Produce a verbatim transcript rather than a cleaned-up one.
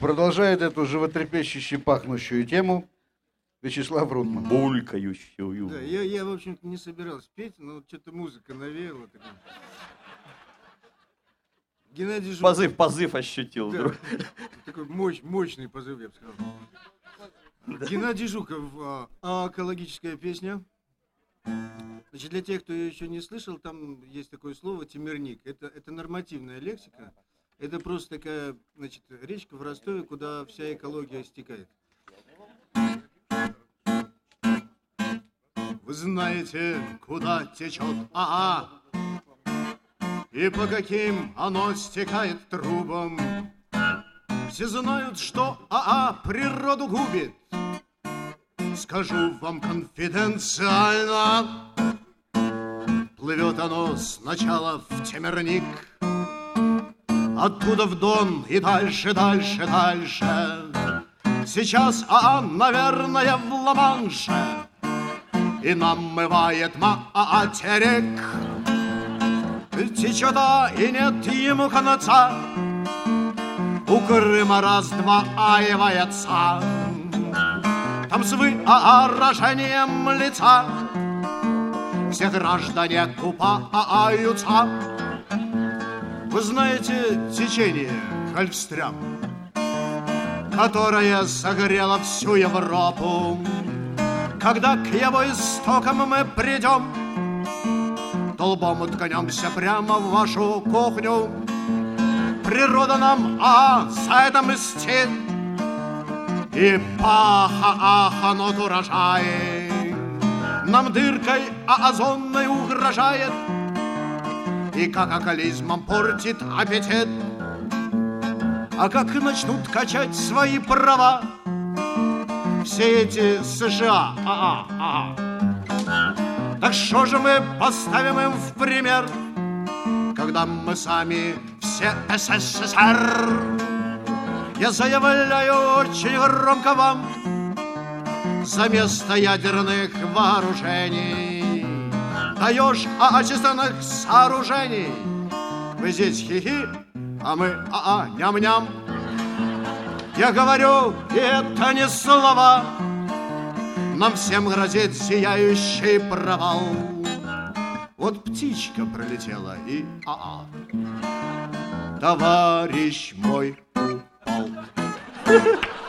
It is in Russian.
Продолжает эту животрепещущую, пахнущую тему Вячеслав Рудман. Булькающую. Да, я, я, в общем-то, не собирался петь, но вот что-то музыка навеяла. Так... Геннадий Жуков. Позыв, позыв ощутил. Да, вдруг. такой мощь, мощный позыв, я бы сказал. Да. Геннадий Жуков, а, а экологическая песня. Значит, для тех, кто ее еще не слышал, там есть такое слово «темерник». Это, это нормативная лексика. Это просто такая, значит, речка в Ростове, куда вся экология стекает. Вы знаете, куда течет АА и по каким оно стекает трубам. Все знают, что АА природу губит. Скажу вам конфиденциально, плывет оно сначала в Темерник, оттуда в Дон и дальше, дальше, дальше. Сейчас АА, наверное, в Ла-Манше и намывает материк. Течет АА, и нет ему конца, у Крыма раз-два аивается. Там с выражением лица все граждане купаются. Вы знаете течение Гольфстрям, которое согрело всю Европу? Когда к его истокам мы придем, то лбом уткнемся прямо в вашу кухню. Природа нам, а, за это мстит, и паханут урожаи нам дыркой озонной угрожает, и как алкоголизмом портит аппетит. А как начнут качать свои права все эти США, а, а, а. Так что же мы поставим им в пример, когда мы сами все СССР? Я заявляю очень громко вам, за место ядерных вооружений даешь отечественных сооружений. Вы здесь хихи, а мы а-а, ням-ням. Я говорю, и это не слова, нам всем грозит сияющий провал. Вот птичка пролетела и а-а, товарищ мой упал.